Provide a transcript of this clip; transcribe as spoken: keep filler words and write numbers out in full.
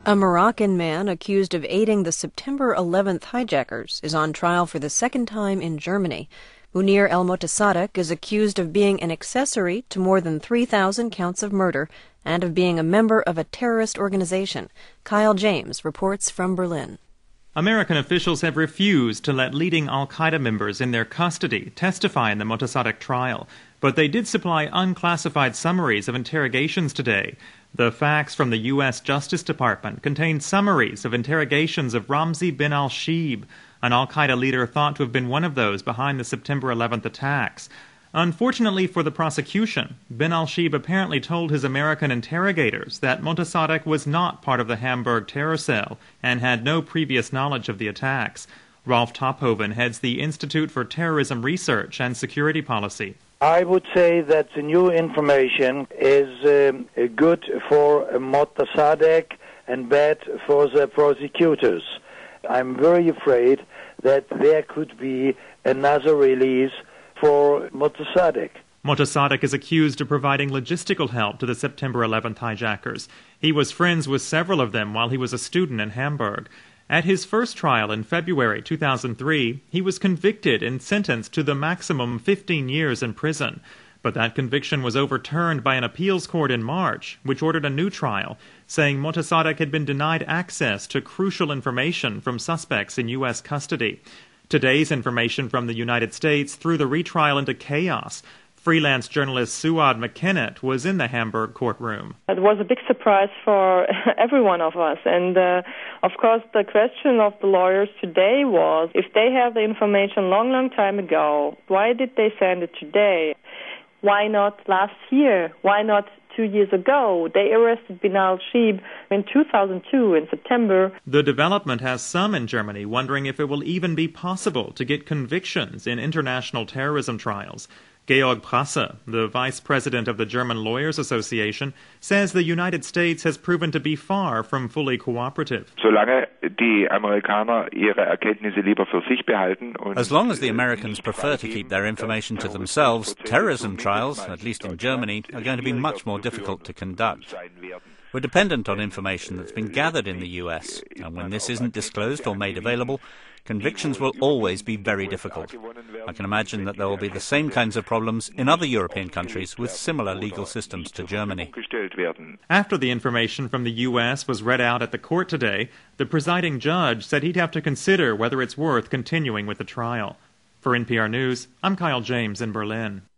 A Moroccan man accused of aiding the September eleventh hijackers is on trial for the second time in Germany. Munir El-Motassadegh is accused of being an accessory to more than three thousand counts of murder and of being a member of a terrorist organization. Kyle James reports from Berlin. American officials have refused to let leading al-Qaeda members in their custody testify in the Motassadegh trial, but they did supply unclassified summaries of interrogations today. The facts from the U S Justice Department contain summaries of interrogations of Ramzi bin al-Shibh, an al-Qaeda leader thought to have been one of those behind the September eleventh attacks. Unfortunately for the prosecution, bin al-Shibh apparently told his American interrogators that Motassadegh was not part of the Hamburg terror cell and had no previous knowledge of the attacks. Rolf Tophoven heads the Institute for Terrorism Research and Security Policy. I would say that the new information is um, good for Motassadegh and bad for the prosecutors. I'm very afraid that there could be another release for Motassadegh. Motassadegh is accused of providing logistical help to the September eleventh hijackers. He was friends with several of them while he was a student in Hamburg. At his first trial in February two thousand three, he was convicted and sentenced to the maximum fifteen years in prison. But that conviction was overturned by an appeals court in March, which ordered a new trial, saying Motassadegh had been denied access to crucial information from suspects in U S custody. Today's information from the United States threw the retrial into chaos. Freelance journalist Suad McKennett was in the Hamburg courtroom. It was a big surprise for every one of us. And, uh, of course, the question of the lawyers today was, if they have the information long, long time ago, why did they send it today? Why not last year? Why not two years ago? They arrested bin al-Shibh in two thousand two in September. The development has some in Germany wondering if it will even be possible to get convictions in international terrorism trials. Georg Prasse, the vice president of the German Lawyers Association, says the United States has proven to be far from fully cooperative. As long as the Americans prefer to keep their information to themselves, terrorism trials, at least in Germany, are going to be much more difficult to conduct. We're dependent on information that's been gathered in the U S, and when this isn't disclosed or made available, convictions will always be very difficult. I can imagine that there will be the same kinds of problems in other European countries with similar legal systems to Germany. After the information from the U S was read out at the court today, the presiding judge said he'd have to consider whether it's worth continuing with the trial. For N P R News, I'm Kyle James in Berlin.